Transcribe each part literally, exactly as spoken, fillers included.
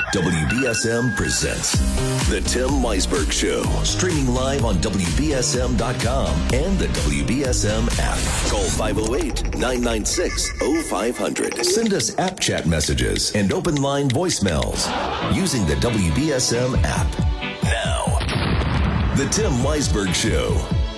W B S M presents The Tim Weisberg Show, streaming live on W B S M dot com and the W B S M app. Call five oh eight, nine nine six, oh five hundred. Send us app chat messages and open line voicemails using the W B S M app. Now, The Tim Weisberg Show.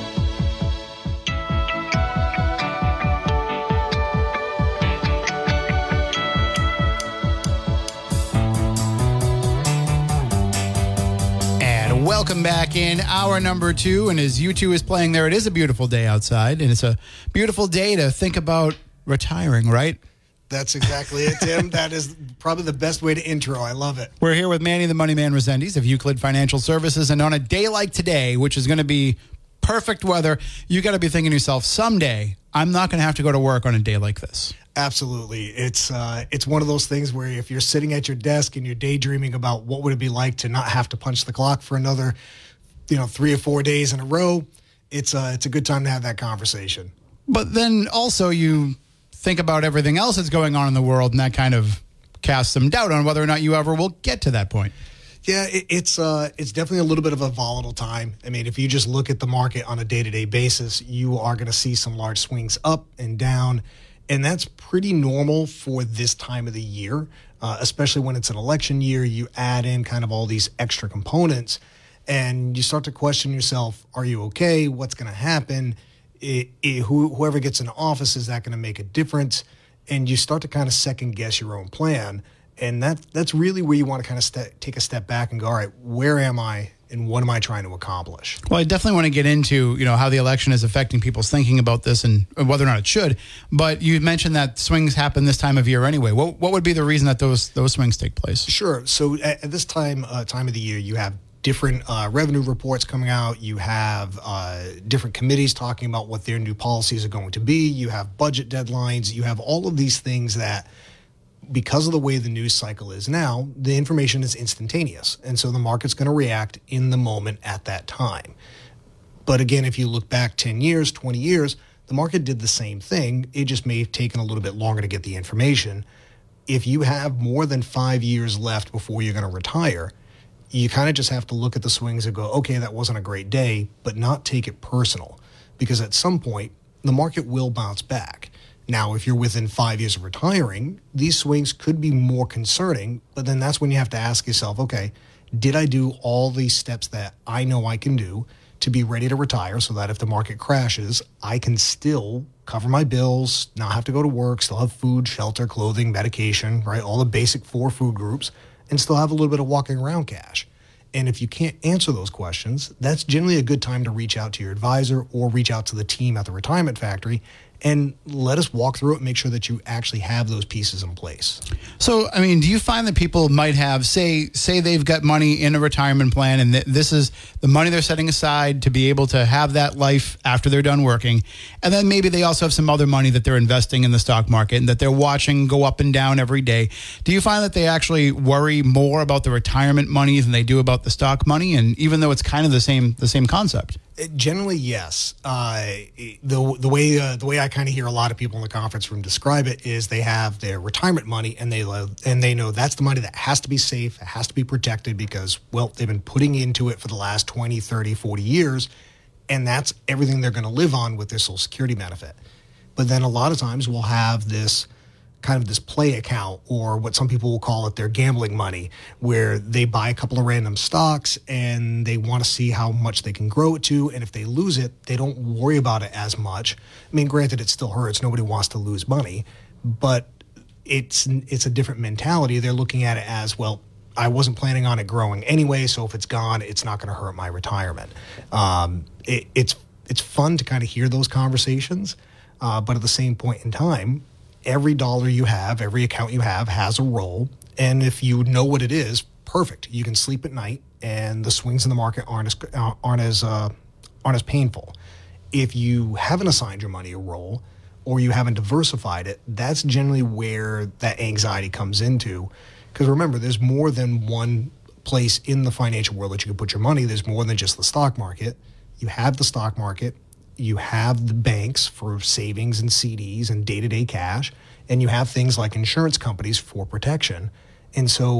Welcome back in hour number two. And as U two is playing there, it is a beautiful day outside. And it's a beautiful day to think about retiring, right? That's exactly it, Tim. That is probably the best way to intro. I love it. We're here with Manny the Money Man Resendiz of Euclid Financial Services. And on a day like today, which is going to be perfect weather, you got to be thinking to yourself, someday I'm not going to have to go to work on a day like this. Absolutely. It's uh, it's one of those things where if you're sitting at your desk and you're daydreaming about what would it be like to not have to punch the clock for another, you know, three or four days in a row, it's uh, it's a good time to have that conversation. But then also you think about everything else that's going on in the world, and that kind of casts some doubt on whether or not you ever will get to that point. Yeah, it, it's uh, it's definitely a little bit of a volatile time. I mean, if you just look at the market on a day-to-day basis, you are going to see some large swings up and down. And that's pretty normal for this time of the year, uh, especially when it's an election year. You add in kind of all these extra components and you start to question yourself, are you okay? What's going to happen? It, it, who, whoever gets in office, is that going to make a difference? And you start to kind of second guess your own plan. And that that's really where you want to kind of st- take a step back and go, all right, where am I? And what am I trying to accomplish? Well, I definitely want to get into, you know, how the election is affecting people's thinking about this and whether or not it should. But you mentioned that swings happen this time of year anyway. What what would be the reason that those those swings take place? Sure. So at, at this time uh, time of the year, you have different uh, revenue reports coming out. You have uh, different committees talking about what their new policies are going to be. You have budget deadlines. You have all of these things that, because of the way the news cycle is now, the information is instantaneous. And so the market's going to react in the moment at that time. But again, if you look back ten years, twenty years, the market did the same thing. It just may have taken a little bit longer to get the information. If you have more than five years left before you're going to retire, you kind of just have to look at the swings and go, okay, that wasn't a great day, but not take it personal. Because at some point, the market will bounce back. Now, if you're within five years of retiring, these swings could be more concerning, but then that's when you have to ask yourself, okay, did I do all these steps that I know I can do to be ready to retire so that if the market crashes, I can still cover my bills, not have to go to work, still have food, shelter, clothing, medication, right? All the basic four food groups, and still have a little bit of walking around cash. And if you can't answer those questions, that's generally a good time to reach out to your advisor or reach out to the team at the retirement factory and let us walk through it and make sure that you actually have those pieces in place. So, I mean, do you find that people might have, say, say they've got money in a retirement plan and th- this is the money they're setting aside to be able to have that life after they're done working. And then maybe they also have some other money that they're investing in the stock market and that they're watching go up and down every day. Do you find that they actually worry more about the retirement money than they do about the stock money? And even though it's kind of the same, the same concept? Generally, yes. Uh, the the way uh, the way I kind of hear a lot of people in the conference room describe it is they have their retirement money and they and they know that's the money that has to be safe, it has to be protected because, well, they've been putting into it for the last twenty, thirty, forty years, and that's everything they're going to live on with their Social Security benefit. But then a lot of times we'll have this kind of this play account, or what some people will call it their gambling money, where they buy a couple of random stocks and they want to see how much they can grow it to. And if they lose it, they don't worry about it as much. I mean, granted, it still hurts. Nobody wants to lose money, but it's it's a different mentality. They're looking at it as, well, I wasn't planning on it growing anyway, so if it's gone, it's not going to hurt my retirement. Um, it, it's it's fun to kind of hear those conversations, uh, but at the same point in time, every dollar you have, every account you have has a role. And if you know what it is, perfect. You can sleep at night and the swings in the market aren't as, uh, aren't as, uh, aren't as painful. If you haven't assigned your money a role or you haven't diversified it, that's generally where that anxiety comes into. Because remember, there's more than one place in the financial world that you can put your money. There's more than just the stock market. You have the stock market. You have the banks for savings and C Ds and day-to-day cash, and you have things like insurance companies for protection. And so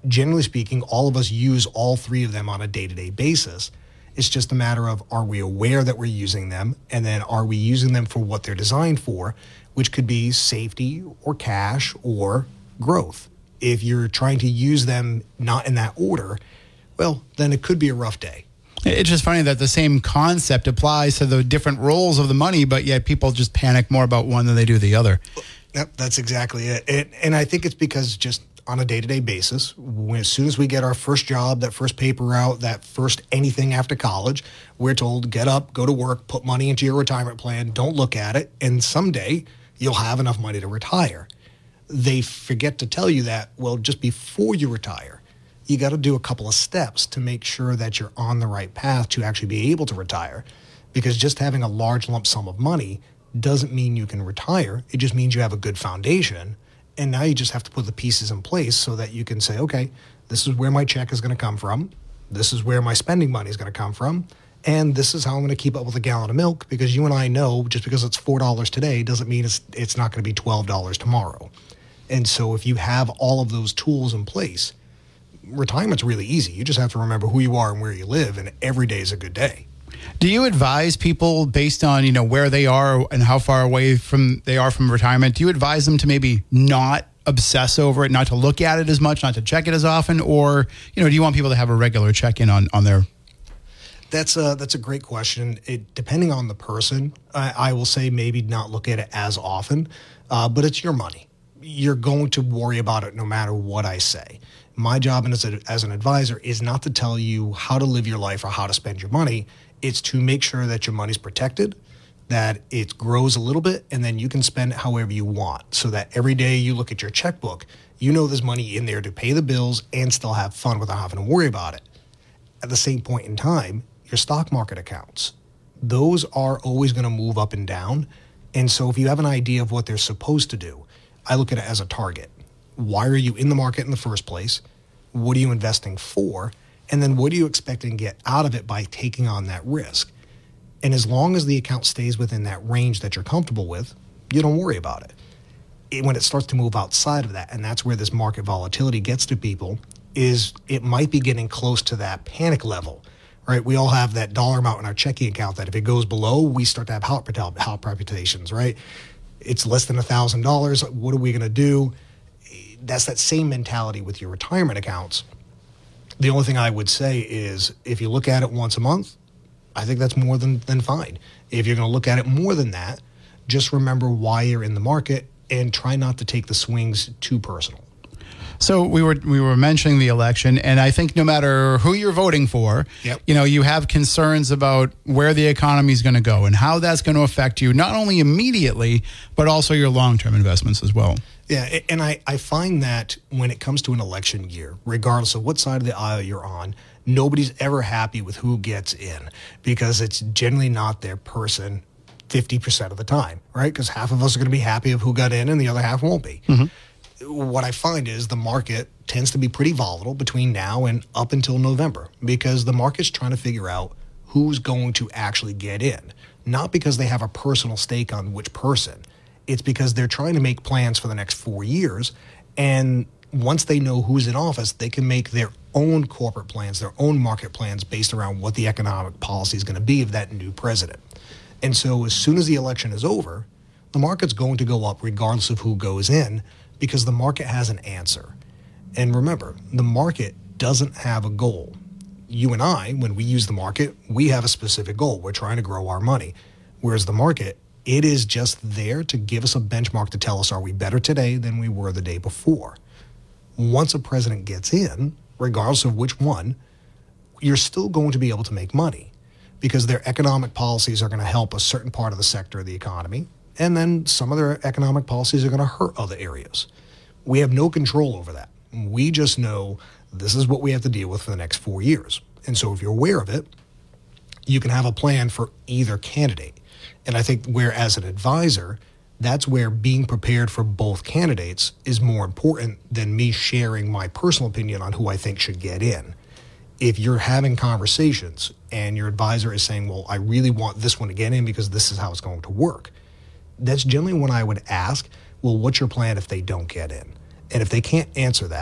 generally speaking, all of us use all three of them on a day-to-day basis. It's just a matter of, are we aware that we're using them? And then are we using them for what they're designed for, which could be safety or cash or growth. If you're trying to use them not in that order, well, then it could be a rough day. It's just funny that the same concept applies to the different roles of the money, but yet people just panic more about one than they do the other. Yep, that's exactly it. it and I think it's because just on a day-to-day basis, when, as soon as we get our first job, that first paper out, that first anything after college, we're told, get up, go to work, put money into your retirement plan, don't look at it, and someday you'll have enough money to retire. They forget to tell you that, well, just before you retire, you got to do a couple of steps to make sure that you're on the right path to actually be able to retire. Because just having a large lump sum of money doesn't mean you can retire. It just means you have a good foundation. And now you just have to put the pieces in place so that you can say, okay, this is where my check is going to come from. This is where my spending money is going to come from. And this is how I'm going to keep up with a gallon of milk, because you and I know just because it's four dollars today doesn't mean it's it's not going to be twelve dollars tomorrow. And so if you have all of those tools in place, retirement's really easy. You just have to remember who you are and where you live, and every day is a good day. Do you advise people based on, you know, where they are and how far away from they are from retirement? Do you advise them to maybe not obsess over it, not to look at it as much, not to check it as often? Or, you know, do you want people to have a regular check-in on, on their... That's a, that's a great question. It, depending on the person, I, I will say maybe not look at it as often, uh, but it's your money. You're going to worry about it no matter what I say. My job as, a, as an advisor is not to tell you how to live your life or how to spend your money. It's to make sure that your money's protected, that it grows a little bit, and then you can spend it however you want, so that every day you look at your checkbook, you know there's money in there to pay the bills and still have fun without having to worry about it. At the same point in time, your stock market accounts, those are always going to move up and down. And so if you have an idea of what they're supposed to do, I look at it as a target. Why are you in the market in the first place? What are you investing for? And then what are you expecting to get out of it by taking on that risk? And as long as the account stays within that range that you're comfortable with, you don't worry about it. it. When it starts to move outside of that, and that's where this market volatility gets to people, is it might be getting close to that panic level, right? We all have that dollar amount in our checking account that if it goes below, we start to have heart palpitations, right? It's less than one thousand dollars. What are we going to do? That's that same mentality with your retirement accounts. The only thing I would say is if you look at it once a month, I think that's more than, than fine. If you're going to look at it more than that, just remember why you're in the market and try not to take the swings too personal. So we were we were mentioning the election, and I think no matter who you're voting for, yep. you know, you have concerns about where the economy is going to go and how that's going to affect you, not only immediately, but also your long-term investments as well. Yeah, and I, I find that when it comes to an election year, regardless of what side of the aisle you're on, nobody's ever happy with who gets in, because it's generally not their person fifty percent of the time, right? Because half of us are going to be happy of who got in and the other half won't be. Mm-hmm. What I find is the market tends to be pretty volatile between now and up until November, because the market's trying to figure out who's going to actually get in, not because they have a personal stake on which person. It's because they're trying to make plans for the next four years. And once they know who's in office, they can make their own corporate plans, their own market plans based around what the economic policy is going to be of that new president. And so as soon as the election is over, the market's going to go up regardless of who goes in, because the market has an answer. And remember, the market doesn't have a goal. You and I, when we use the market, we have a specific goal. We're trying to grow our money. Whereas the market, it is just there to give us a benchmark to tell us, are we better today than we were the day before? Once a president gets in, regardless of which one, you're still going to be able to make money, because their economic policies are going to help a certain part of the sector of the economy, and then some of their economic policies are going to hurt other areas. We have no control over that. We just know this is what we have to deal with for the next four years. And so if you're aware of it, you can have a plan for either candidate. And I think where, as an advisor, that's where being prepared for both candidates is more important than me sharing my personal opinion on who I think should get in. If you're having conversations and your advisor is saying, well, I really want this one to get in because this is how it's going to work, that's generally when I would ask, well, what's your plan if they don't get in? And if they can't answer that,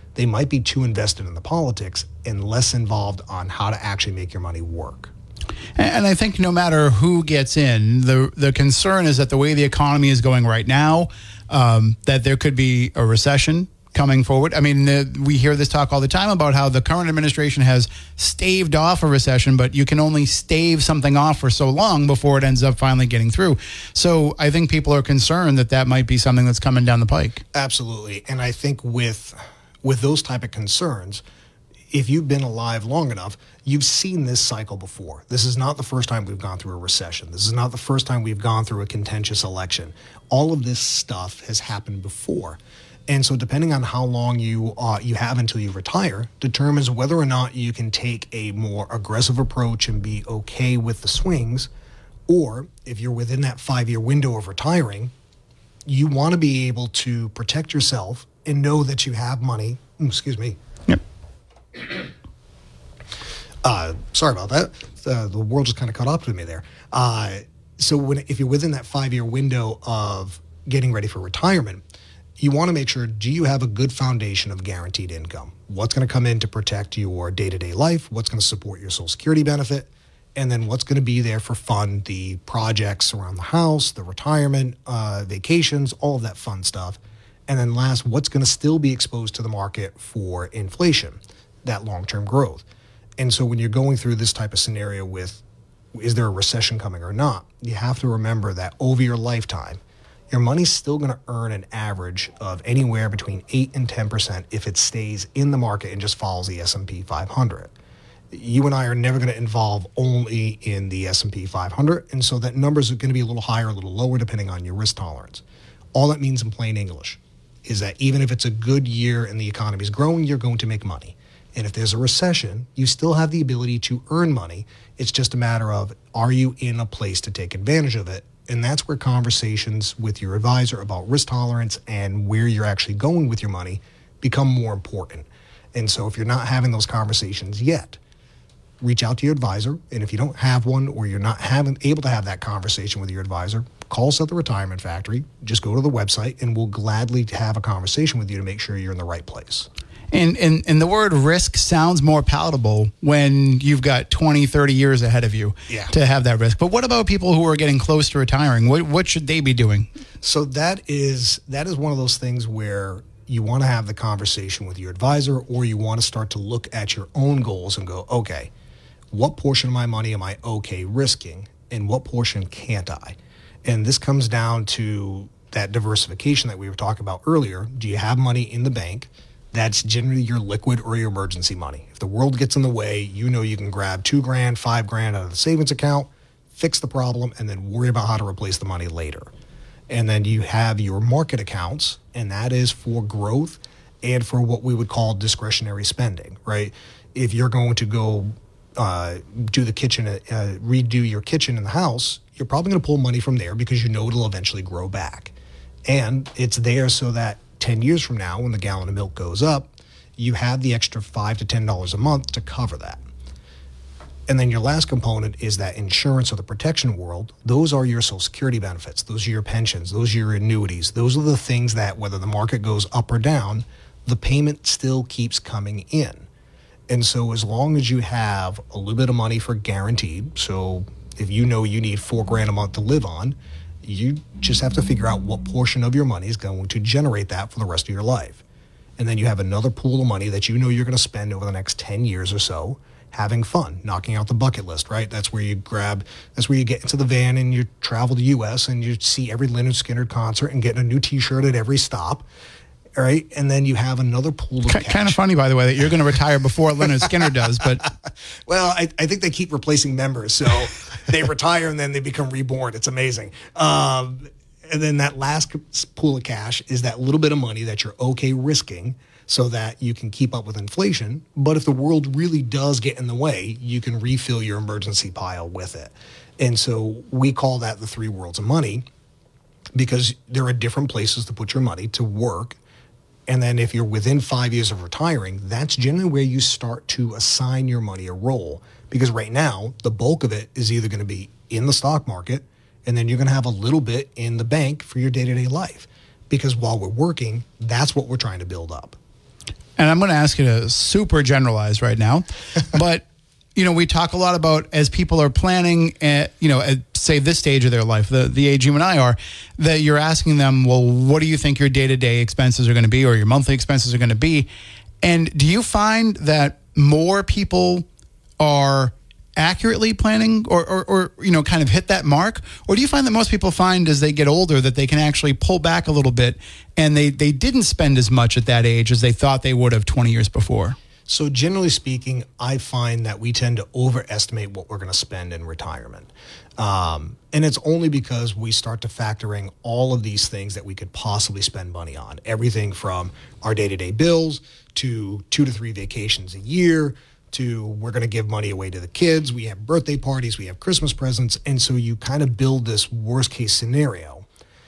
they might be too invested in the politics and less involved on how to actually make your money work. And I think no matter who gets in, the the concern is that the way the economy is going right now, um, that there could be a recession coming forward. I mean, the, we hear this talk all the time about how the current administration has staved off a recession, but you can only stave something off for so long before it ends up finally getting through. So I think people are concerned that that might be something that's coming down the pike. Absolutely. And I think with with those type of concerns, if you've been alive long enough, you've seen this cycle before. This is not the first time we've gone through a recession. This is not the first time we've gone through a contentious election. All of this stuff has happened before. And so depending on how long you uh, you have until you retire determines whether or not you can take a more aggressive approach and be okay with the swings, or if you're within that five-year window of retiring, you want to be able to protect yourself and know that you have money. Excuse me. Yep. Uh, sorry about that. Uh, the world just kind of caught up with me there. Uh, so when if you're within that five-year window of getting ready for retirement, you want to make sure, do you have a good foundation of guaranteed income? What's going to come in to protect your day-to-day life? What's going to support your Social Security benefit? And then what's going to be there for fund the projects around the house, the retirement, uh, vacations, all of that fun stuff. And then last, what's going to still be exposed to the market for inflation, that long-term growth. And so when you're going through this type of scenario with, is there a recession coming or not, you have to remember that over your lifetime, your money's still going to earn an average of anywhere between eight and ten percent if it stays in the market and just follows the S and P five hundred. You and I are never going to involve only in the S and P five hundred, and so that numbers are going to be a little higher, a little lower, depending on your risk tolerance. All that means in plain English is that even if it's a good year and the economy is growing, you're going to make money. And if there's a recession, you still have the ability to earn money. It's just a matter of, are you in a place to take advantage of it? And that's where conversations with your advisor about risk tolerance and where you're actually going with your money become more important. And so if you're not having those conversations yet, reach out to your advisor. And if you don't have one, or you're not having, able to have that conversation with your advisor, call us at the Retirement Factory. Just go to the website and we'll gladly have a conversation with you to make sure you're in the right place. And, and and the word risk sounds more palatable when you've got twenty, thirty years ahead of you yeah. to have that risk. But what about people who are getting close to retiring? What what should they be doing? So that is that is one of those things where you want to have the conversation with your advisor, or you want to start to look at your own goals and go, okay, what portion of my money am I okay risking, and what portion can't I? And this comes down to that diversification that we were talking about earlier. Do you have money in the bank? That's generally your liquid or your emergency money. If the world gets in the way, you know you can grab two grand, five grand out of the savings account, fix the problem, and then worry about how to replace the money later. And then you have your market accounts, and that is for growth and for what we would call discretionary spending, right? If you're going to go uh, do the kitchen, uh, redo your kitchen in the house, you're probably going to pull money from there because you know it'll eventually grow back. And it's there so that ten years from now, when the gallon of milk goes up, you have the extra five to ten dollars a month to cover that. And then your last component is that insurance or the protection world. Those are your Social Security benefits. Those are your pensions. Those are your annuities. Those are the things that, whether the market goes up or down, the payment still keeps coming in. And so as long as you have a little bit of money for guaranteed, so if you know you need four grand a month to live on, you just have to figure out what portion of your money is going to generate that for the rest of your life. And then you have another pool of money that you know you're going to spend over the next ten years or so having fun, knocking out the bucket list, right? That's where you grab, that's where you get into the van and you travel the U S and you see every Lynyrd Skynyrd concert and get a new T-shirt at every stop, right? And then you have another pool of cash. Kind of funny, by the way, that you're going to retire before Lynyrd Skynyrd does, but... Well, I, I think they keep replacing members, so they retire and then they become reborn. It's amazing. Um, and then that last pool of cash is that little bit of money that you're okay risking so that you can keep up with inflation. But if the world really does get in the way, you can refill your emergency pile with it. And so we call that the three worlds of money, because there are different places to put your money to work. And then if you're within five years of retiring, that's generally where you start to assign your money a role. Because right now, the bulk of it is either going to be in the stock market, and then you're going to have a little bit in the bank for your day-to-day life. Because while we're working, that's what we're trying to build up. And I'm going to ask you to super generalize right now, but you know, we talk a lot about as people are planning at, you know, at say this stage of their life, the, the age you and I are, that you're asking them, well, what do you think your day-to-day expenses are going to be or your monthly expenses are going to be? And do you find that more people are accurately planning or, or, or, you know, kind of hit that mark? Or do you find that most people find as they get older that they can actually pull back a little bit and they, they didn't spend as much at that age as they thought they would have twenty years before? So generally speaking, I find that we tend to overestimate what we're going to spend in retirement. Um, and it's only because we start to factor in all of these things that we could possibly spend money on. Everything from our day-to-day bills to two to three vacations a year to we're going to give money away to the kids. We have birthday parties, we have Christmas presents. And so you kind of build this worst case scenario.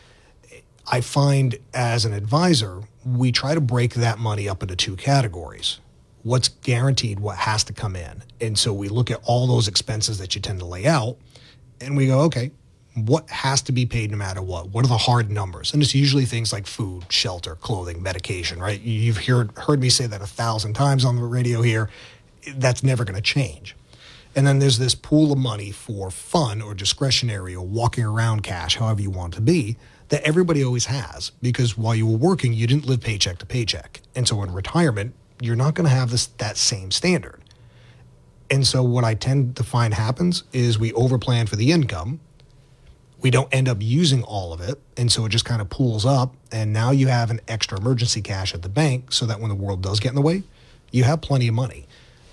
I find as an advisor, we try to break that money up into two categories. What's guaranteed, what has to come in. And so we look at all those expenses that you tend to lay out and we go, okay, what has to be paid no matter what? What are the hard numbers? And it's usually things like food, shelter, clothing, medication, right? You've heard, heard me say that a thousand times on the radio here. That's never going to change. And then there's this pool of money for fun or discretionary or walking around cash, however you want it to be, that everybody always has. Because while you were working, you didn't live paycheck to paycheck. And so in retirement, you're not going to have this that same standard. And so what I tend to find happens is we overplan for the income. We don't end up using all of it. And so it just kind of pools up. And now you have an extra emergency cash at the bank so that when the world does get in the way, you have plenty of money.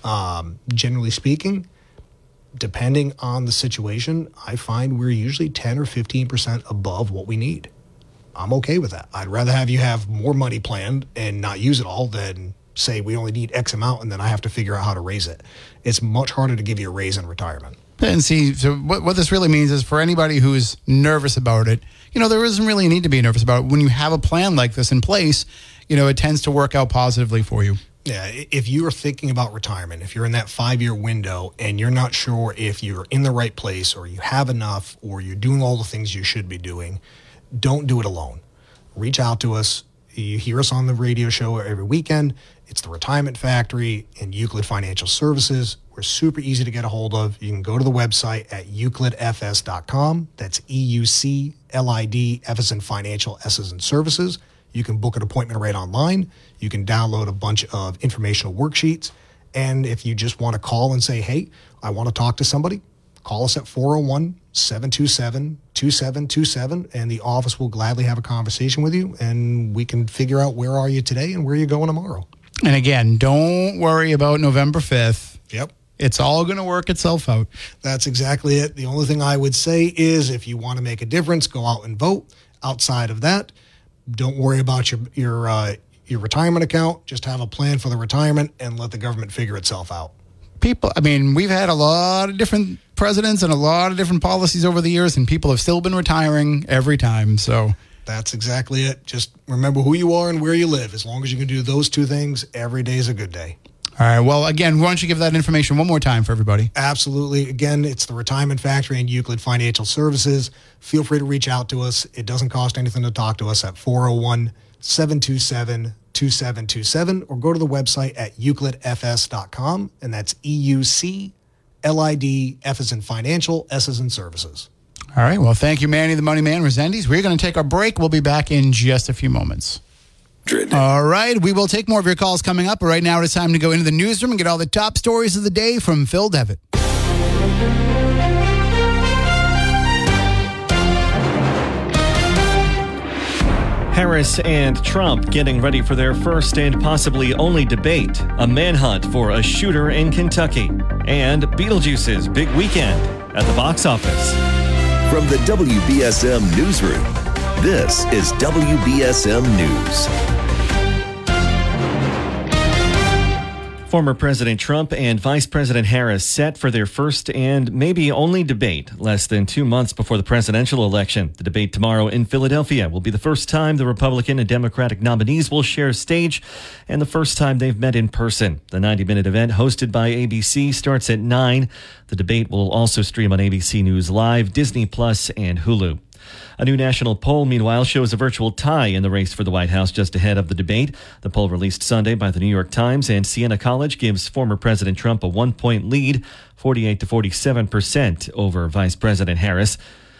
Um, generally speaking, depending on the situation, I find we're usually ten or fifteen percent above what we need. I'm okay with that. I'd rather have you have more money planned and not use it all than say we only need X amount and then I have to figure out how to raise it. It's much harder to give you a raise in retirement. And see, so what, what this really means is for anybody who's nervous about it, you know, there isn't really a need to be nervous about it. When you have a plan like this in place, you know, it tends to work out positively for you. Yeah, if you are thinking about retirement, if you're in that five-year window and you're not sure if you're in the right place or you have enough or you're doing all the things you should be doing, don't do it alone. Reach out to us. You hear us on the radio show every weekend. It's the Retirement Factory and Euclid Financial Services. We're super easy to get a hold of. You can go to the website at euclid f s dot com. That's E U C L I D, F as in financial, S as in services. You can book an appointment right online. You can download a bunch of informational worksheets. And if you just want to call and say, hey, I want to talk to somebody, call us at four oh one, seven two seven, two seven two seven, and the office will gladly have a conversation with you, and we can figure out where are you today and where you're going tomorrow. And again, don't worry about November fifth. Yep. It's all going to work itself out. That's exactly it. The only thing I would say is if you want to make a difference, go out and vote. Outside of that, don't worry about your your uh, your retirement account. Just have a plan for the retirement and let the government figure itself out. People, I mean, we've had a lot of different presidents and a lot of different policies over the years, and people have still been retiring every time. So that's exactly it. Just remember who you are and where you live. As long as you can do those two things, every day is a good day. All right. Well, again, why don't you give that information one more time for everybody? Absolutely. Again, it's the Retirement Factory and Euclid Financial Services. Feel free to reach out to us. It doesn't cost anything to talk to us at four oh one, seven two seven, two seven two seven or go to the website at euclid f s dot com, and that's E U C L I D, F as in financial, S as in services. All right. Well, thank you, Manny the Money Man Resendiz. We're going to take our break. We'll be back in just a few moments. All right. We will take more of your calls coming up, but right now it's time to go into the newsroom and get all the top stories of the day from Phil Devitt. Harris and Trump getting ready for their first and possibly only debate, a manhunt for a shooter in Kentucky, and Beetlejuice's big weekend at the box office. From the W B S M Newsroom, this is W B S M News. Former President Trump and Vice President Harris set for their first and maybe only debate less than two months before the presidential election. The debate tomorrow in Philadelphia will be the first time the Republican and Democratic nominees will share stage and the first time they've met in person. The ninety-minute event hosted by A B C starts at nine. The debate will also stream on A B C News Live, Disney Plus, and Hulu. A new national poll, meanwhile, shows a virtual tie in the race for the White House just ahead of the debate. The poll released Sunday by the New York Times and Siena College gives former President Trump a one-point lead, forty-eight to forty-seven percent over Vice President Harris.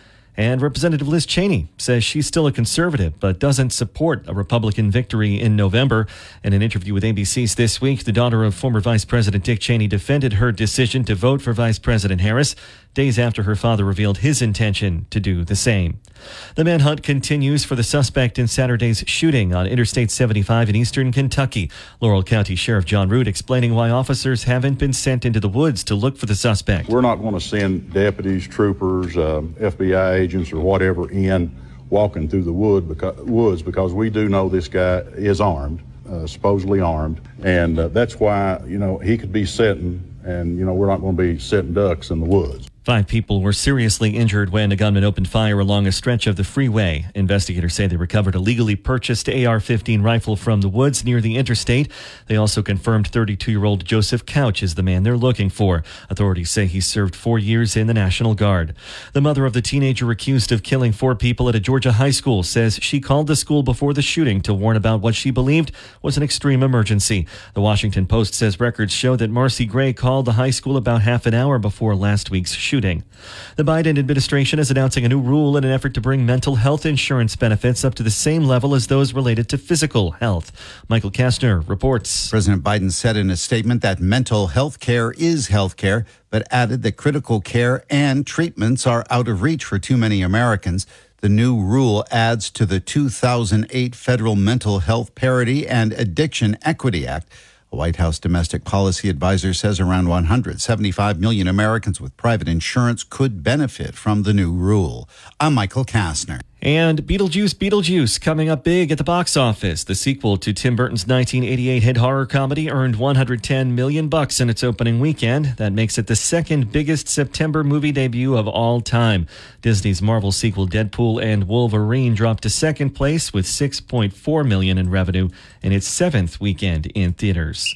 And Representative Liz Cheney says she's still a conservative, but doesn't support a Republican victory in November. In an interview with A B C's This Week, the daughter of former Vice President Dick Cheney defended her decision to vote for Vice President Harris days after her father revealed his intention to do the same. The manhunt continues for the suspect in Saturday's shooting on Interstate seventy-five in eastern Kentucky. Laurel County Sheriff John Root explaining why officers haven't been sent into the woods to look for the suspect. We're not going to send deputies, troopers, uh, F B I agents, or whatever in walking through the wood because, woods because we do know this guy is armed, uh, supposedly armed, and uh, that's why, you know, he could be sitting, and, you know, we're not going to be sitting ducks in the woods. Five people were seriously injured when a gunman opened fire along a stretch of the freeway. Investigators say they recovered a legally purchased A R fifteen rifle from the woods near the interstate. They also confirmed thirty-two-year-old Joseph Couch is the man they're looking for. Authorities say he served four years in the National Guard. The mother of the teenager accused of killing four people at a Georgia high school says she called the school before the shooting to warn about what she believed was an extreme emergency. The Washington Post says records show that Marcy Gray called the high school about half an hour before last week's shooting. Shooting. The Biden administration is announcing a new rule in an effort to bring mental health insurance benefits up to the same level as those related to physical health. Michael Kastner reports. President Biden said in a statement that mental health care is health care, but added that critical care and treatments are out of reach for too many Americans. The new rule adds to the two thousand eight Federal Mental Health Parity and Addiction Equity Act. A White House domestic policy advisor says around one hundred seventy-five million Americans with private insurance could benefit from the new rule. I'm Michael Kastner. And Beetlejuice, Beetlejuice coming up big at the box office. The sequel to Tim Burton's nineteen eighty-eight hit horror comedy earned one hundred ten million bucks in its opening weekend. That makes it the second biggest September movie debut of all time. Disney's Marvel sequel Deadpool and Wolverine dropped to second place with six point four million in revenue in its seventh weekend in theaters.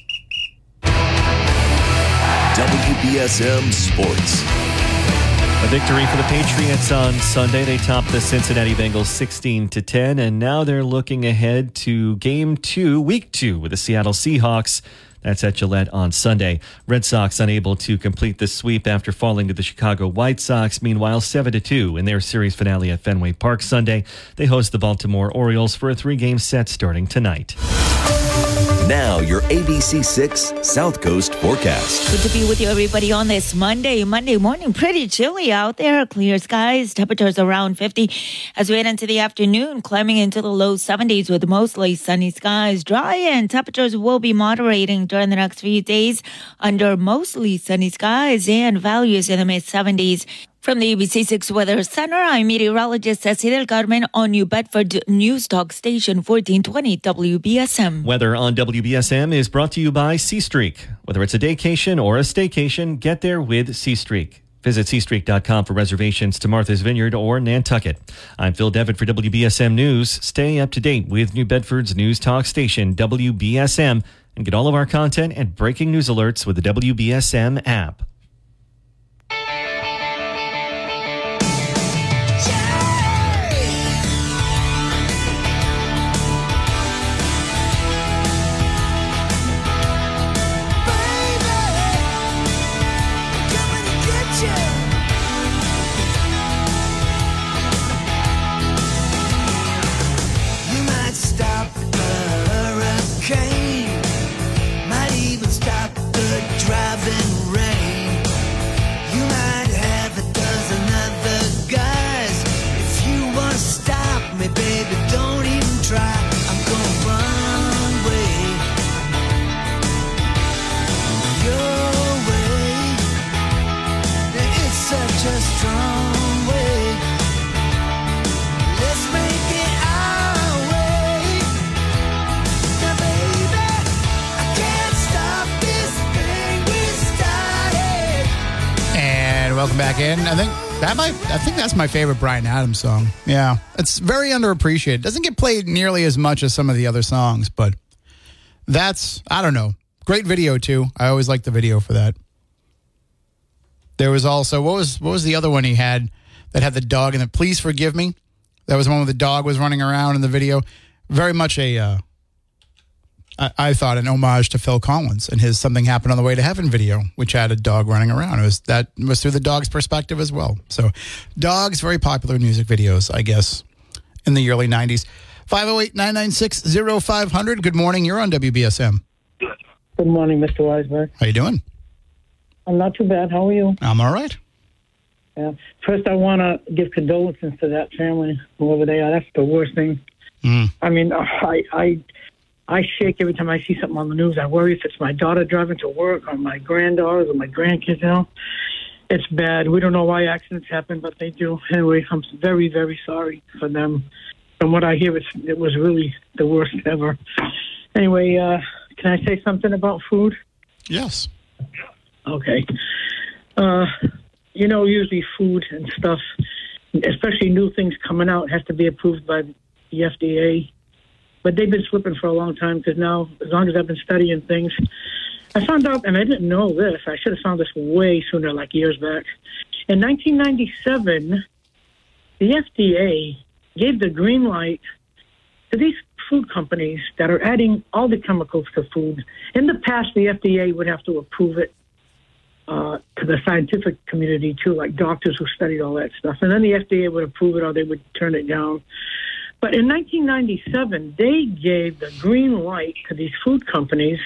W B S M Sports. A victory for the Patriots on Sunday. They topped the Cincinnati Bengals sixteen to ten, and now they're looking ahead to game two, week two, with the Seattle Seahawks. That's at Gillette on Sunday. Red Sox unable to complete the sweep after falling to the Chicago White Sox. Meanwhile, seven to two in their series finale at Fenway Park Sunday. They host the Baltimore Orioles for a three-game set starting tonight. Now, your A B C six South Coast forecast. Good to be with you, everybody, on this Monday. Monday morning, pretty chilly out there. Clear skies, temperatures around fifty. As we head into the afternoon, climbing into the low seventies with mostly sunny skies. Dry and temperatures will be moderating during the next few days under mostly sunny skies and values in the mid seventies. From the A B C six Weather Center, I'm meteorologist Ceci Del Carmen on New Bedford News Talk Station fourteen twenty W B S M. Weather on W B S M is brought to you by C Streak. Whether it's a daycation or a staycation, get there with C Streak. Visit c streak dot com for reservations to Martha's Vineyard or Nantucket. I'm Phil Devitt for W B S M News. Stay up to date with New Bedford's News Talk Station, W B S M, and get all of our content and breaking news alerts with the W B S M app. Welcome back in. I think that might, I think that's my favorite Bryan Adams song. Yeah, it's very underappreciated. Doesn't get played nearly as much as some of the other songs, but that's, I don't know. Great video too. I always liked the video for that. There was also what was what was the other one he had that had the dog in it. Please Forgive Me. That was the one where the dog was running around in the video. Very much a, uh, I, I thought, an homage to Phil Collins and his Something Happened on the Way to Heaven video, which had a dog running around. It was that was through the dog's perspective as well. So dogs, very popular music videos, I guess, in the early nineties. five oh eight, nine nine six, oh five hundred. Good morning. You're on W B S M. Good morning, Mister Weisberg. How you doing? I'm not too bad. How are you? I'm all right. Yeah. First, I want to give condolences to that family, whoever they are. That's the worst thing. Mm. I mean, I, I I shake every time I see something on the news. I worry if it's my daughter driving to work or my granddaughters or my grandkids, you know. It's bad. We don't know why accidents happen, but they do. Anyway, I'm very, very sorry for them. From what I hear, it's, it was really the worst ever. Anyway, uh, can I say something about food? Yes. Okay. Uh, you know, usually food and stuff, especially new things coming out, has to be approved by the F D A. But they've been slipping for a long time because now, as long as I've been studying things, I found out, and I didn't know this, I should have found this way sooner, like years back. In nineteen ninety-seven, the F D A gave the green light to these food companies that are adding all the chemicals to food. In the past, the F D A would have to approve it uh, to the scientific community, too, like doctors who studied all that stuff. And then the F D A would approve it or they would turn it down. But in nineteen ninety-seven, they gave the green light to these food companies,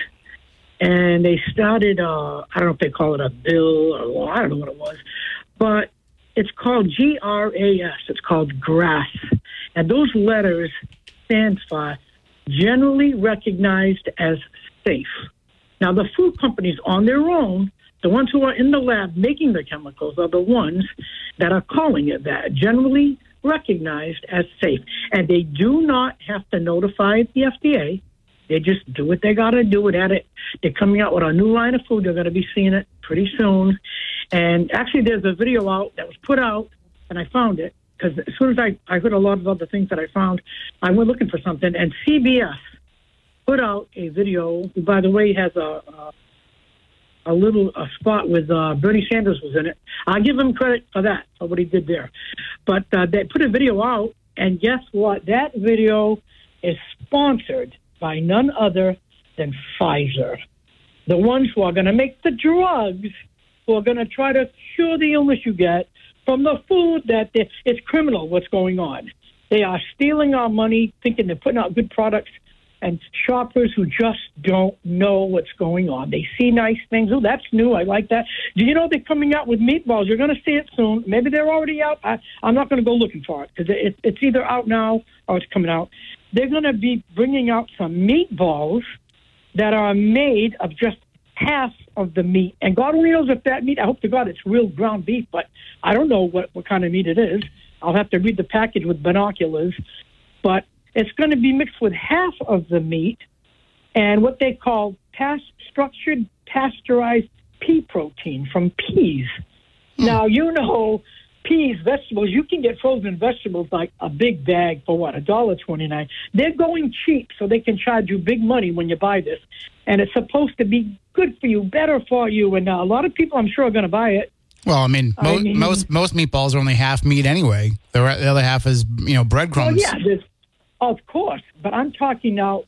and they started, uh, I don't know if they call it a bill or well, I don't know what it was, but it's called G R A S. It's called GRAS. And those letters stand for generally recognized as safe. Now, the food companies on their own, the ones who are in the lab making the chemicals, are the ones that are calling it that, generally recognized as safe. And they do not have to notify the F D A. They just do what they got to do. At it. They're coming out with a new line of food. They're going to be seeing it pretty soon. And actually, there's a video out that was put out, and I found it, because as soon as I, I heard a lot of other things that I found, I went looking for something, and C B S put out a video, who, by the way, has a a, a little a spot with uh, Bernie Sanders was in it. I give him credit for that, for what he did there. But uh, they put a video out, and guess what? That video is sponsored by none other than Pfizer, the ones who are going to make the drugs, who are going to try to cure the illness you get from the food that they, it's criminal what's going on. They are stealing our money, thinking they're putting out good products, and shoppers who just don't know what's going on. They see nice things. Oh, that's new. I like that. Do you know they're coming out with meatballs? You're going to see it soon. Maybe they're already out. I, I'm not going to go looking for it because it, it's either out now or it's coming out. They're going to be bringing out some meatballs that are made of just half of the meat. And God only knows if that meat, I hope to God it's real ground beef, but I don't know what, what kind of meat it is. I'll have to read the package with binoculars. But it's going to be mixed with half of the meat and what they call past structured pasteurized pea protein from peas. Mm. Now, you know, peas, vegetables, you can get frozen vegetables like a big bag for what, one dollar twenty-nine. They're going cheap so they can charge you big money when you buy this. And it's supposed to be good for you, better for you. And uh, a lot of people, I'm sure, are going to buy it. Well, I mean, mo- I mean, most most meatballs are only half meat anyway. The, re- the other half is, you know, breadcrumbs. Well, yeah, there's, of course. But I'm talking now,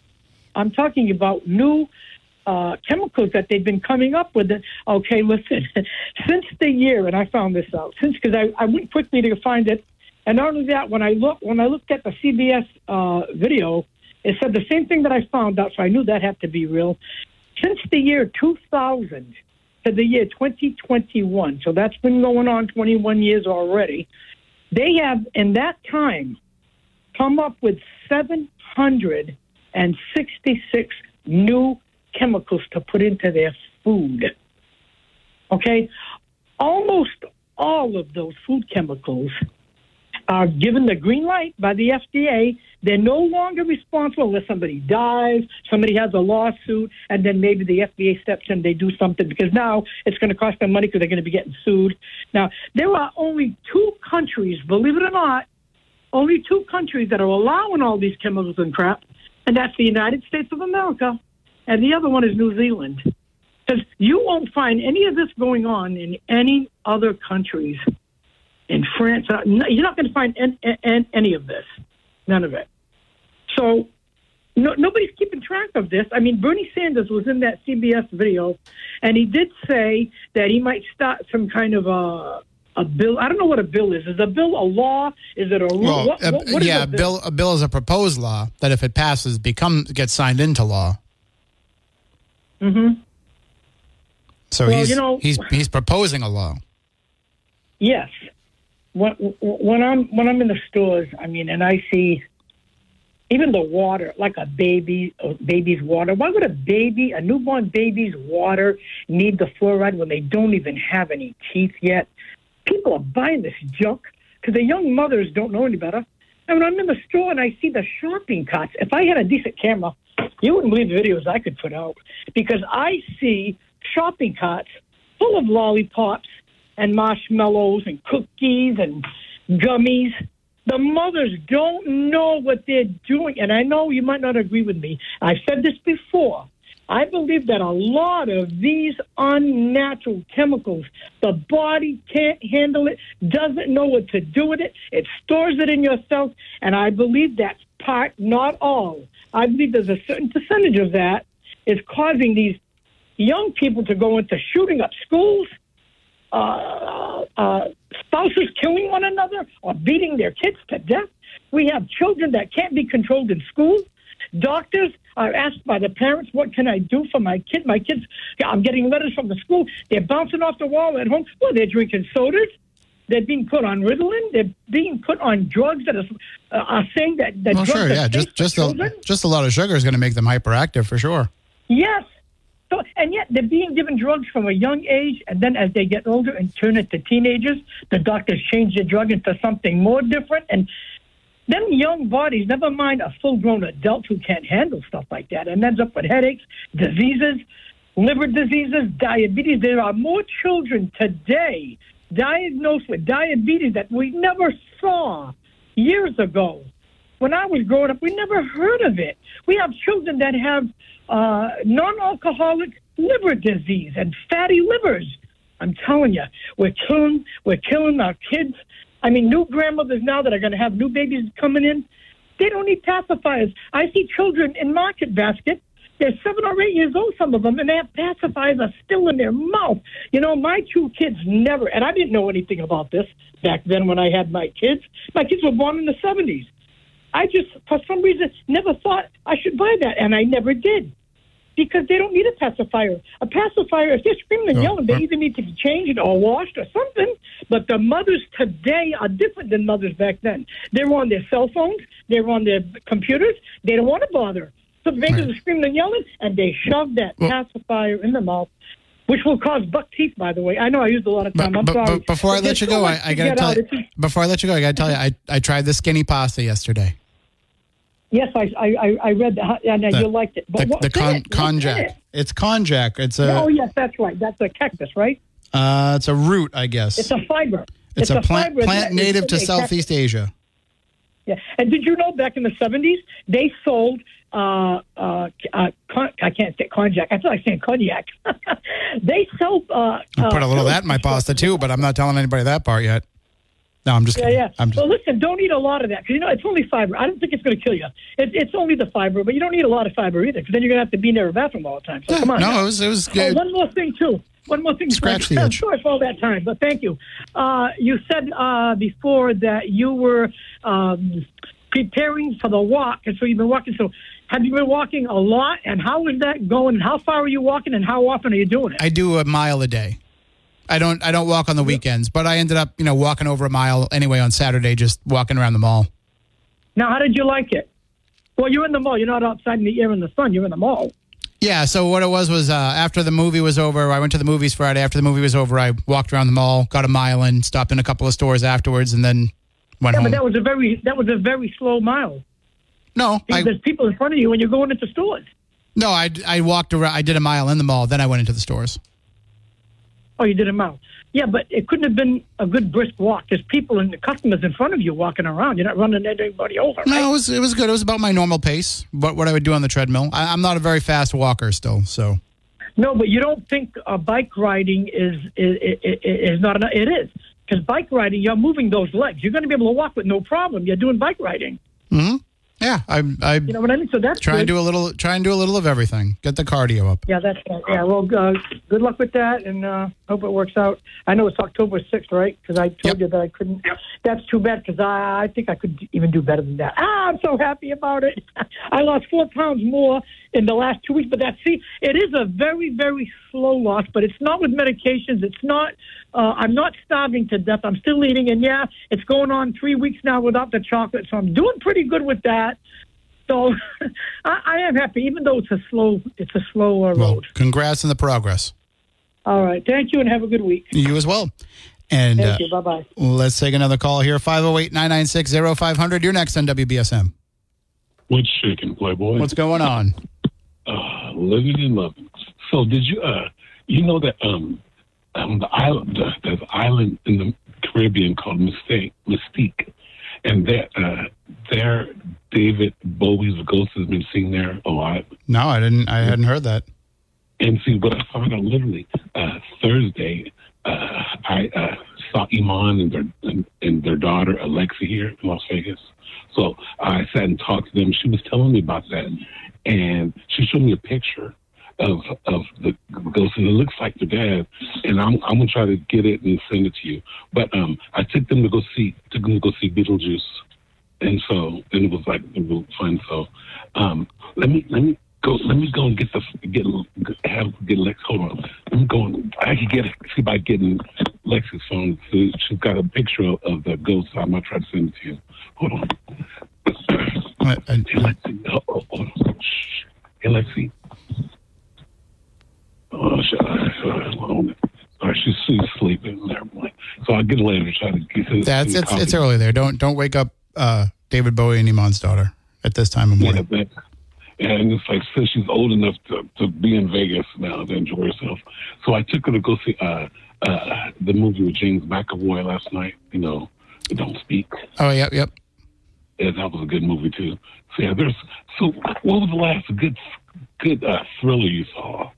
I'm talking about new uh, chemicals that they've been coming up with. Okay, listen, since the year, and I found this out, since because I, I went quickly to find it, and not only that, when I look when I looked at the C B S uh, video, it said the same thing that I found out, so I knew that had to be real. Since the year two thousand to the year twenty twenty-one, so that's been going on twenty-one years already, they have, in that time, come up with seven hundred sixty-six new chemicals to put into their food. Okay? Almost all of those food chemicals are given the green light by the F D A. They're no longer responsible unless somebody dies, somebody has a lawsuit, and then maybe the F D A steps in, they do something, because now it's going to cost them money because they're going to be getting sued. Now, there are only two countries, believe it or not, only two countries that are allowing all these chemicals and crap, and that's the United States of America, and the other one is New Zealand. Because you won't find any of this going on in any other countries in France. Uh, no, you're not going to find any, any, any of this. None of it. So no, nobody's keeping track of this. I mean, Bernie Sanders was in that C B S video, and he did say that he might start some kind of a, a bill. I don't know what a bill is. Is a bill a law? Is it a rule? Well, what, uh, what, what is yeah, a a bill? a bill is a proposed law that if it passes, becomes gets signed into law. Mm-hmm. So Well, he's, you know- he's he's proposing a law. Yes. When, when I'm when I'm in the stores, I mean, and I see even the water, like a baby, a baby's water. Why would a baby, a newborn baby's water, need the fluoride when they don't even have any teeth yet? People are buying this junk because the young mothers don't know any better. And when I'm in the store and I see the shopping carts, if I had a decent camera, you wouldn't believe the videos I could put out, because I see shopping carts full of lollipops and marshmallows and cookies and gummies. The mothers don't know what they're doing. And I know you might not agree with me. I've said this before. I believe that a lot of these unnatural chemicals, the body can't handle it, doesn't know what to do with it. It stores it in your cells. And I believe that's part, not all. I believe there's a certain percentage of that is causing these young people to go into shooting up schools, uh, uh, spouses killing one another or beating their kids to death. We have children that can't be controlled in school. Doctors are asked by the parents, what can I do for my kid? My kids, I'm getting letters from the school. They're bouncing off the wall at home. Well, they're drinking sodas. They're being put on Ritalin. They're being put on drugs that are, uh, are saying that, that Well, drugs sure, are yeah, safe just for just children. a, just a lot of sugar is going to make them hyperactive for sure. Yes. So, and yet they're being given drugs from a young age, and then as they get older and turn into teenagers, the doctors change the drug into something more different. And them young bodies, never mind a full-grown adult who can't handle stuff like that, and ends up with headaches, diseases, liver diseases, diabetes. There are more children today diagnosed with diabetes that we never saw years ago. When I was growing up, we never heard of it. We have children that have uh, non-alcoholic liver disease and fatty livers. I'm telling you, we're killing, we're killing our kids. I mean, new grandmothers now that are going to have new babies coming in, they don't need pacifiers. I see children in Market Basket. They're seven or eight years old, some of them, and they have pacifiers are still in their mouth. You know, my two kids never, and I didn't know anything about this back then when I had my kids. My kids were born in the seventies. I just, for some reason, never thought I should buy that, and I never did. Because they don't need a pacifier. A pacifier, if they're screaming and yelling, they either need to be changed or washed or something. But the mothers today are different than mothers back then. They're on their cell phones. They're on their computers. They don't want to bother. So the babies Right. are screaming and yelling, and they shove that Well, pacifier in the mouth, which will cause buck teeth, by the way. I know I used a lot of time. But, I'm but, sorry. but before I But let there's you so go, much I, I to got to get tell out. you. It's- Before I let you go, I got to tell you, I, I tried the skinny pasta yesterday. Yes, I, I, I read that, and The- you liked it. But The, what's the in con, it? What's in konjac. it? It's konjac. It's a Oh, yes, that's right. That's a cactus, right? uh, it's a root, I guess. It's a fiber. It's a plant fiber plant that- native it's to a cactus. Southeast Asia. Yeah. And did you know back in the seventies, they sold, uh, uh, uh, con- I can't say konjac. I feel like saying cognac. They sold. Uh, I put a little uh, of that in my pasta too, but I'm not telling anybody that part yet. No, I'm just Yeah, kidding. yeah. I'm just, Well, listen, don't eat a lot of that because, you know, it's only fiber. I don't think it's going to kill you. It, it's only the fiber, but you don't need a lot of fiber either because then you're going to have to be near a bathroom all the time. So Yeah, come on. no, now. it was it was Oh, good. one more thing, too. One more thing. Scratch Frank. the I'm itch. sorry for all that time, but thank you. Uh, you said uh, before that you were um, preparing for the walk, and so you've been walking. So have you been walking a lot, and how is that going? And how far are you walking, and how often are you doing it? I do a mile a day. I don't I don't walk on the weekends, but I ended up, you know, walking over a mile anyway on Saturday, just walking around the mall. Now, how did you like it? Well, you're in the mall. You're not outside in the air in the sun. You're in the mall. Yeah, so what it was was uh, after the movie was over, I went to the movies Friday. After the movie was over, I walked around the mall, got a mile in, stopped in a couple of stores afterwards, and then went Yeah, home. but that was a very that was a very slow mile. no, Because I, there's people in front of you when you're going into stores. no, I, I walked around. I did a mile in the mall, then I went into the stores. Oh, you did a mile. Yeah, but it couldn't have been a good brisk walk. There's people and the customers in front of you walking around. You're not running anybody over, right? No, it was it was good. It was about my normal pace, what what I would do on the treadmill. I, I'm not a very fast walker still, so. No, but you don't think uh, bike riding is is, is is not enough. It is. Because bike riding, you're moving those legs. You're going to be able to walk with no problem. You're doing bike riding. Mm-hmm. Yeah, I, I, you know what I mean. So that's try good. and do a little, try and do a little of everything. Get the cardio up. Yeah, that's yeah. Well, uh, good luck with that, and uh, hope it works out. I know it's October sixth, right? Because I told Yep. you that I couldn't. That's too bad because I, I think I could even do better than that. Ah, I'm so happy about it. I lost four pounds more in the last two weeks, but that see, it is a very, very slow loss. But it's not with medications. It's not. Uh, I'm not starving to death. I'm still eating, and yeah, it's going on three weeks now without the chocolate, so I'm doing pretty good with that. So I, I am happy, even though it's a slow, it's a slow uh, Well, road. congrats on the progress. All right, thank you, and have a good week. You as well. And Thank uh, you. Bye bye. let's take another call here. five oh eight, nine nine six, oh five hundred. You're next on W B S M. What's shaking, Playboy? What's going on? Uh, living and loving. So did you, uh, you know that um, um the island, the, there's an island in the Caribbean called Mystique, Mystique, and that uh, there David Bowie's ghost has been seen there a lot. No, I didn't. I hadn't heard that. And see, what I found out literally uh, Thursday, uh, I uh, saw Iman and their and, and their daughter Alexa here in Las Vegas. So I sat and talked to them. She was telling me about that, and she showed me a picture of of the ghost, and it looks like their dad. And I'm I'm gonna try to get it and send it to you. But um, I took them to go see took them to go see Beetlejuice, and so and it was like it was fun. So um, let me let me. Go, let me go and get the get have get Lex. Hold on, let me go. And, I can get see by getting Lex's phone. So she's got a picture of, of the ghost. So I'm gonna try to send it to you. Hold on. I, I, Hey, let's see. Oh, oh, hold on. Shh. Hey, let's see. Oh, shit. Hold on. All right, she's, she's sleeping. Never mind. So I'll get it later. Try to get it. that's it's it's early there. Don't don't wake up uh, David Bowie and Iman's daughter at this time of morning. Yeah, that, and it's like, since she's old enough to, to be in Vegas now to enjoy herself. So I took her to go see uh, uh, the movie with James McAvoy last night, you know, Don't Speak. Oh, yep, yep. Yeah, that was a good movie, too. So, yeah, there's, so what was the last good good uh, thriller you saw?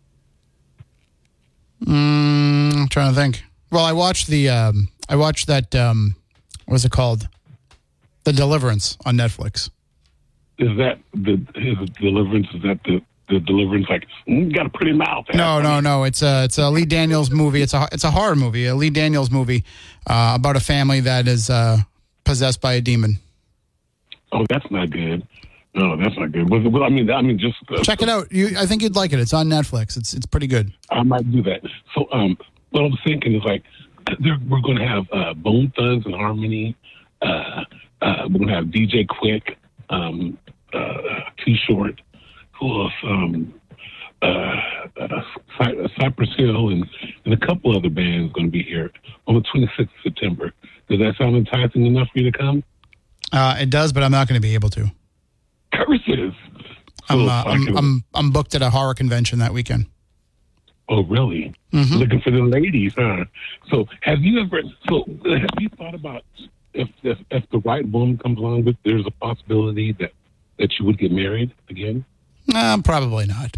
Mm, I'm trying to think. Well, I watched the, um, I watched that, um, what was it called? The Deliverance on Netflix. Is that the his Deliverance? Is that the, the Deliverance? Like, mm, got a pretty mouth. No, no, no. It's a it's a Lee Daniels movie. It's a it's a horror movie. A Lee Daniels movie uh, about a family that is uh, possessed by a demon. Oh, that's not good. No, that's not good. But, but I mean, I mean, just uh, check it out. You, I think you'd like it. It's on Netflix. It's it's pretty good. I might do that. So, um, what I was thinking is like, we're going to have uh, Bone Thugs and Harmony. Uh, uh, we're going to have D J Quick. Um, uh, Too Short, who else? Um, uh, uh, Cy- Cypress Hill, and, and a couple other bands going to be here on the twenty-sixth of September. Does that sound enticing enough for you to come? Uh, it does, but I'm not going to be able to. Curses! I'm, So uh, I I'm, can- I'm I'm booked at a horror convention that weekend. Oh, really? Mhm. Looking for the ladies, huh? So, have you ever? So, have you thought about if if, if the right woman comes along with? There's a possibility that that you would get married again. Uh, probably not.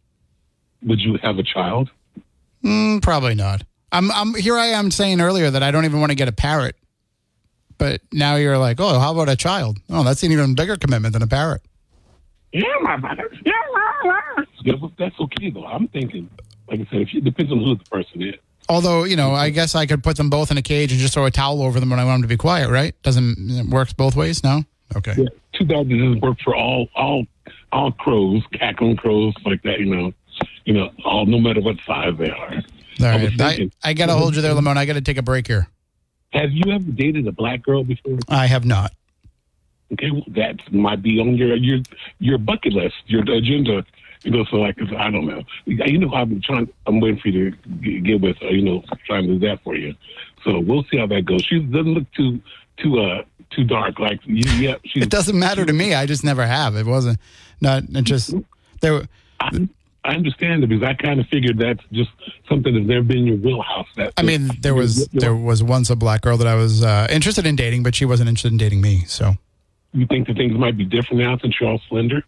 Would you have a child? Mm, probably not. I'm I'm here. I am saying earlier that I don't even want to get a parrot, but now you're like, oh, how about a child? Oh, that's an even bigger commitment than a parrot. Yeah, my brother. Yeah, la, la. Yeah, but that's okay though. I'm thinking, like I said, if you, it depends on who the person is. Although, you know, I guess I could put them both in a cage and just throw a towel over them when I want them to be quiet, right? Doesn't it works both ways? No? Okay. Yeah, too bad it doesn't work for all all all crows, cackling crows like that. You know, you know, all no matter what size they are. All I was right. I, thinking- I got to hold you there, Lamone. I got to take a break here. Have you ever dated a black girl before? I have not. Okay, well, that might be on your your your bucket list, your agenda. You know, so like I don't know. You know, I've been trying. I'm waiting for you to get, get with. Uh, you know, trying to do that for you. So we'll see how that goes. She doesn't look too too uh too dark. Like yeah, she's, It doesn't matter to me. I just never have. It wasn't not. It just there. were- I, I understand it because I kind of figured that's just something that's never been in your wheelhouse. That I mean, there was there was once a black girl that I was uh, interested in dating, but she wasn't interested in dating me. So You think that things might be different now since you're all slender?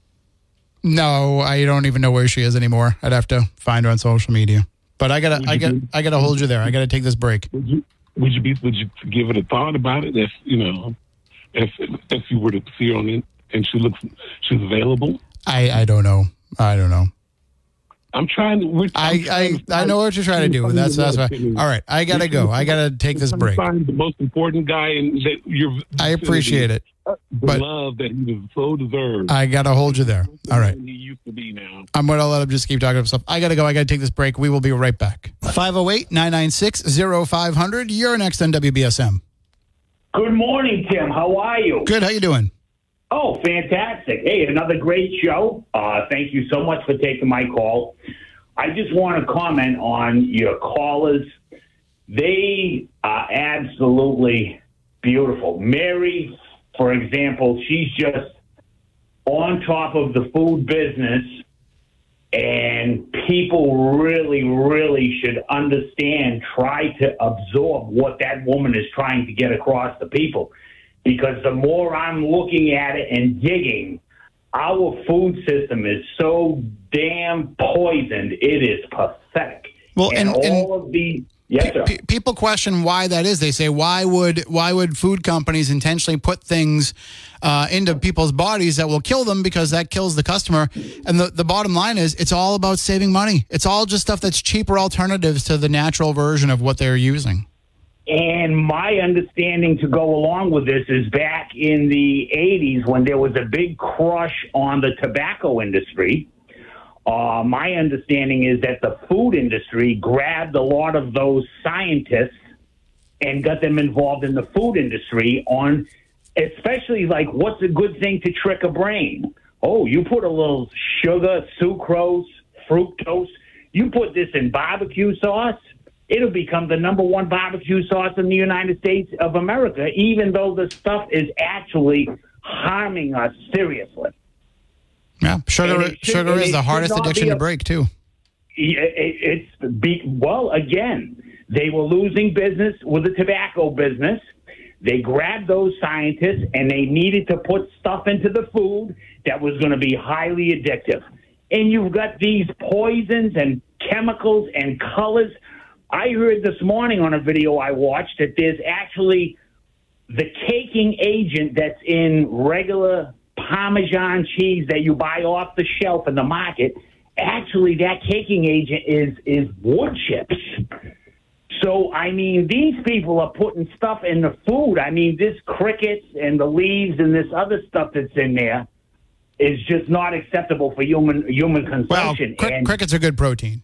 no, I don't even know where she is anymore. I'd have to find her on social media. But I gotta, I got, I gotta hold you there. I gotta take this break. Would you would you be? Would you give it a thought about it? If you know, if if you were to see her on it and she looks, she's available. I I don't know. I don't know. I'm trying to. We're, I, trying I, to I know what you're trying to do, but that's that's why. All right, I gotta go. I gotta take this break. Find the most important guy, and that you're. I appreciate it, the but love that he was so deserved. I gotta hold you there. All right. He used to be now. I'm gonna let him just keep talking himself. I gotta go. I gotta take this break. We will be right back. five oh eight, nine nine six, oh five hundred. You're next on W B S M. Good morning, Tim. How are you? Good. How you doing? Oh, fantastic. Hey, another great show. Uh, thank you so much for taking my call. I just want to comment on your callers. They are absolutely beautiful. Mary, for example, she's just on top of the food business, and people really, really should understand, try to absorb what that woman is trying to get across to people. Because the more I'm looking at it and digging, our food system is so damn poisoned. It is pathetic. Well, and, and all and of the yes, sir. P- people question why that is. They say, why would why would food companies intentionally put things uh, into people's bodies that will kill them, because that kills the customer? And the, the bottom line is, it's all about saving money. It's all just stuff that's cheaper alternatives to the natural version of what they're using. And my understanding to go along with this is back in the eighties when there was a big crush on the tobacco industry. Uh, my understanding is that the food industry grabbed a lot of those scientists and got them involved in the food industry on, especially like, what's a good thing to trick a brain? Oh, you put a little sugar, sucrose, fructose, you put this in barbecue sauce, it'll become the number one barbecue sauce in the United States of America, even though the stuff is actually harming us seriously. Yeah, sugar it should- sugar and is it the should hardest not addiction be to a- break, too. It- it- It's be, well, again, they were losing business with the tobacco business. They grabbed those scientists and they needed to put stuff into the food that was going to be highly addictive. And you've got these poisons and chemicals and colors. I heard this morning on a video I watched that there's actually the caking agent that's in regular Parmesan cheese that you buy off the shelf in the market. Actually, that caking agent is, is wood chips. So, I mean, these people are putting stuff in the food. I mean, this crickets and the leaves and this other stuff that's in there is just not acceptable for human human Well, consumption. cri- and, crickets are good protein.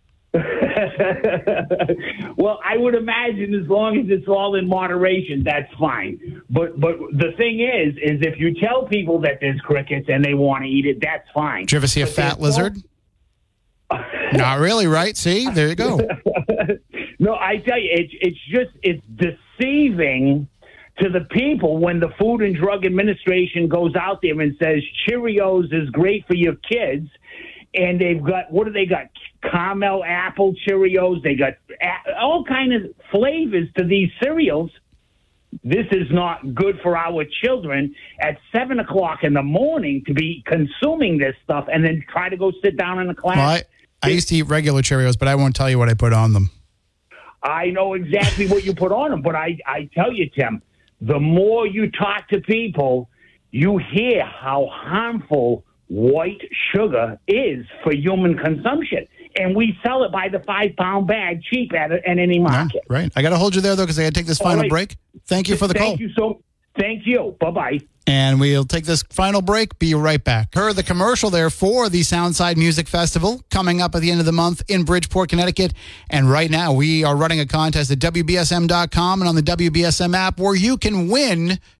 well, I would imagine as long as it's all in moderation, that's fine. But but the thing is, is if you tell people that there's crickets and they want to eat it, that's fine. Did you ever see a But fat there's no- lizard? Not really, right? See, there you go. No, I tell you, it's it's just it's deceiving to the people when the Food and Drug Administration goes out there and says Cheerios is great for your kids, and they've got, what do they got? Caramel apple Cheerios. They got a- all kind of flavors to these cereals. This is not good for our children at seven o'clock in the morning to be consuming this stuff and then try to go sit down in a class. Well, I, I used to eat regular Cheerios, but I won't tell you what I put on them. I know exactly what you put on them, but I, I tell you, Tim, the more you talk to people, you hear how harmful white sugar is for human consumption. And we sell it by the five-pound bag cheap at, at any market. No, right. I got to hold you there, though, because I got to take this final right. break. Thank you for the Thank call. you so Thank you. Bye-bye. And we'll take this final break. Be right back. Heard the commercial there for the Soundside Music Festival coming up at the end of the month in Bridgeport, Connecticut. And right now we are running a contest at W B S M dot com and on the W B S M app where you can win